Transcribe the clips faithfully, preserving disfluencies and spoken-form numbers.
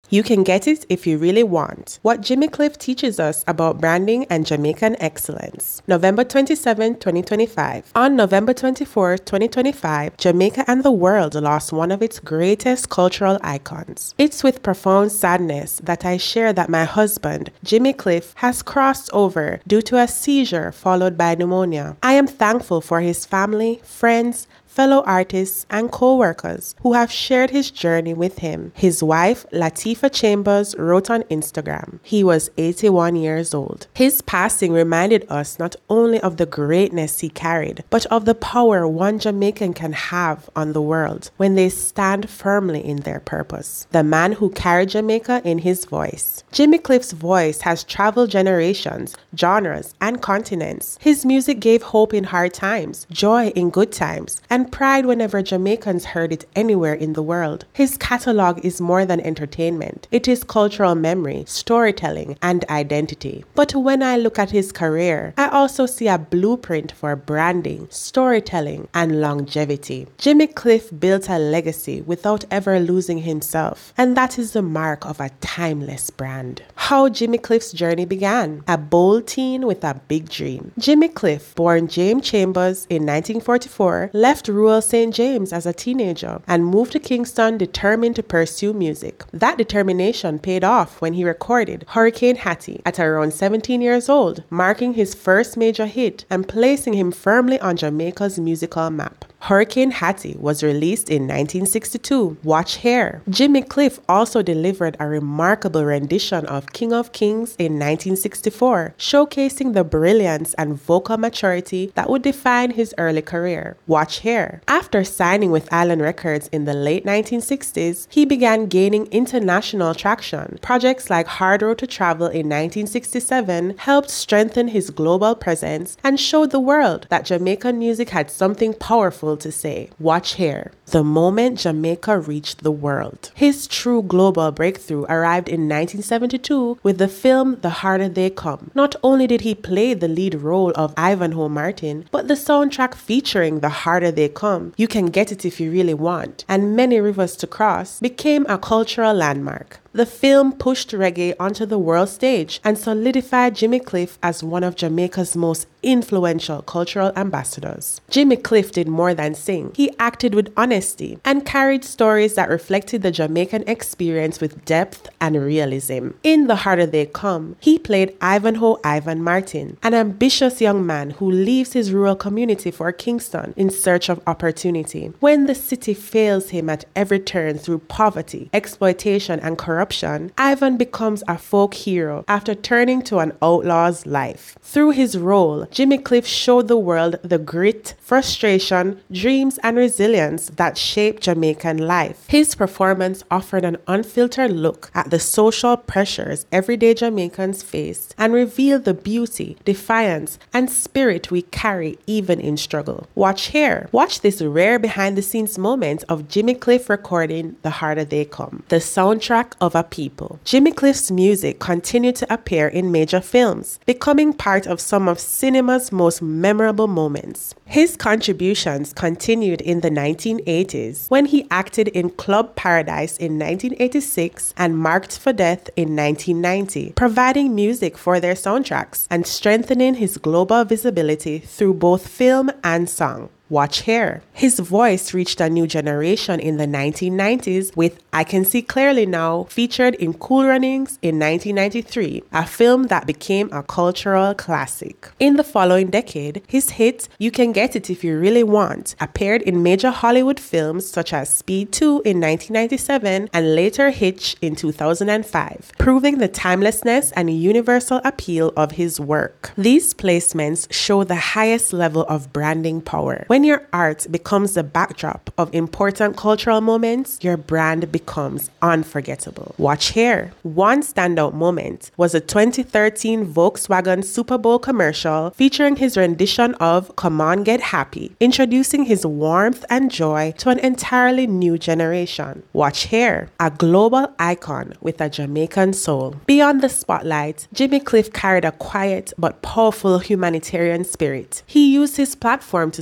You can get it if you really want. What Jimmy Cliff teaches us about branding and Jamaican excellence. November twenty-seventh, twenty twenty-five. On November twenty-fourth, twenty twenty-five, Jamaica and the world lost one of its greatest cultural icons. It's with profound sadness that I share that my husband, Jimmy Cliff, has crossed over due to a seizure followed by pneumonia. I am thankful for his family, friends, fellow artists, and co-workers who have shared his journey with him. His wife, Latifah Chambers, wrote on Instagram, he was eighty-one years old. His passing reminded us not only of the greatness he carried, but of the power one Jamaican can have on the world when they stand firmly in their purpose. The man who carried Jamaica in his voice. Jimmy Cliff's voice has traveled generations, genres, and continents. His music gave hope in hard times, joy in good times, and pride whenever Jamaicans heard it anywhere in the world. His catalog is more than entertainment. It is cultural memory, storytelling, and identity. But when I look at his career, I also see a blueprint for branding, storytelling, and longevity. Jimmy Cliff built a legacy without ever losing himself, and that is the mark of a timeless brand. How Jimmy Cliff's journey began. A bold teen with a big dream. Jimmy Cliff, born James Chambers in nineteen forty-four, left rural Saint James as a teenager and moved to Kingston determined to pursue music. That determination paid off when he recorded Hurricane Hattie at around seventeen years old, marking his first major hit and placing him firmly on Jamaica's musical map. Hurricane Hattie was released in nineteen sixty-two. Watch Here. Jimmy Cliff also delivered a remarkable rendition of King of Kings in nineteen sixty-four, showcasing the brilliance and vocal maturity that would define his early career. Watch Here. After signing with Island Records in the late nineteen sixties, he began gaining international traction. Projects like Hard Road to Travel in nineteen sixty-seven helped strengthen his global presence and showed the world that Jamaican music had something powerful to say. Watch Here. The moment Jamaica reached the world. His true global breakthrough arrived in nineteen seventy-two with the film The Harder They Come. Not only did he play the lead role of Ivanhoe Martin, but the soundtrack featuring The Harder They Come, You Can Get It If You Really Want, and Many Rivers to Cross became a cultural landmark. The film pushed reggae onto the world stage and solidified Jimmy Cliff as one of Jamaica's most influential cultural ambassadors. Jimmy Cliff did more than sing. He acted with honesty and carried stories that reflected the Jamaican experience with depth and realism. In The Harder They Come, he played Ivanhoe Ivan Martin, an ambitious young man who leaves his rural community for Kingston in search of opportunity. When the city fails him at every turn through poverty, exploitation, and corruption, Ivan becomes a folk hero after turning to an outlaw's life. Through his role, Jimmy Cliff showed the world the grit, frustration, dreams, and resilience that shaped Jamaican life. His performance offered an unfiltered look at the social pressures everyday Jamaicans face and revealed the beauty, defiance, and spirit we carry even in struggle. Watch Here. Watch this rare behind-the-scenes moment of Jimmy Cliff recording The Harder They Come, the soundtrack of a people. Jimmy Cliff's music continued to appear in major films, becoming part of some of cinema's most memorable moments. His contributions continued in the nineteen eighties when he acted in Club Paradise in nineteen eighty-six and Marked for Death in nineteen ninety, providing music for their soundtracks and strengthening his global visibility through both film and song. Watch Here. His voice reached a new generation in the nineteen nineties with I Can See Clearly Now, featured in Cool Runnings in nineteen ninety-three, a film that became a cultural classic. In the following decade, his hit You Can Get It If You Really Want appeared in major Hollywood films such as Speed two in nineteen ninety-seven and later Hitch in two thousand five, proving the timelessness and universal appeal of his work. These placements show the highest level of branding power. When When your art becomes the backdrop of important cultural moments, your brand becomes unforgettable. Watch Here. One standout moment was a twenty thirteen Volkswagen Super Bowl commercial featuring his rendition of Come On Get Happy, introducing his warmth and joy to an entirely new generation. Watch Here. A global icon with a Jamaican soul. Beyond the spotlight, Jimmy Cliff carried a quiet but powerful humanitarian spirit. He used his platform to support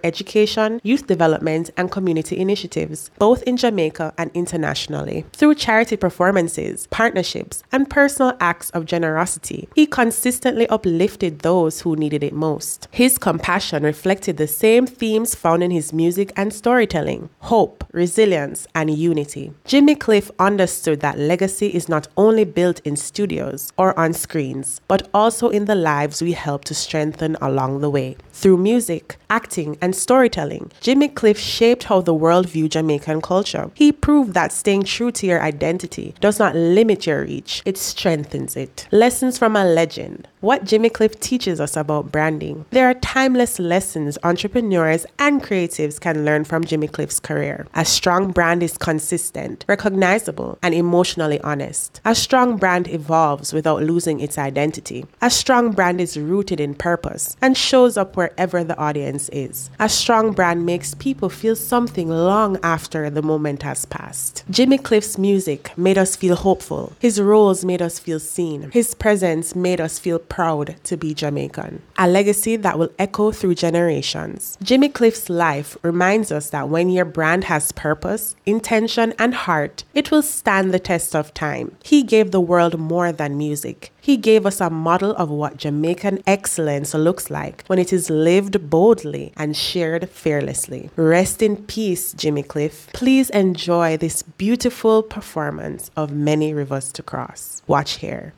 education, youth development, and community initiatives, both in Jamaica and internationally. Through charity performances, partnerships, and personal acts of generosity, he consistently uplifted those who needed it most. His compassion reflected the same themes found in his music and storytelling: hope, resilience, and unity. Jimmy Cliff understood that legacy is not only built in studios or on screens, but also in the lives we help to strengthen along the way. Through music, acting, and storytelling, Jimmy Cliff shaped how the world viewed Jamaican culture. He proved that staying true to your identity does not limit your reach, it strengthens it. Lessons from a legend. What Jimmy Cliff teaches us about branding. There are timeless lessons entrepreneurs and creatives can learn from Jimmy Cliff's career. A strong brand is consistent, recognizable, and emotionally honest. A strong brand evolves without losing its identity. A strong brand is rooted in purpose and shows up wherever the audience is. A strong brand makes people feel something long after the moment has passed. Jimmy Cliff's music made us feel hopeful. His roles made us feel seen. His presence made us feel proud to be Jamaican. A legacy that will echo through generations. Jimmy Cliff's life reminds us that when your brand has purpose, intention, and heart, it will stand the test of time. He gave the world more than music. He gave us a model of what Jamaican excellence looks like when it is lived boldly and shared fearlessly. Rest in peace, Jimmy Cliff. Please enjoy this beautiful performance of Many Rivers to Cross. Watch here.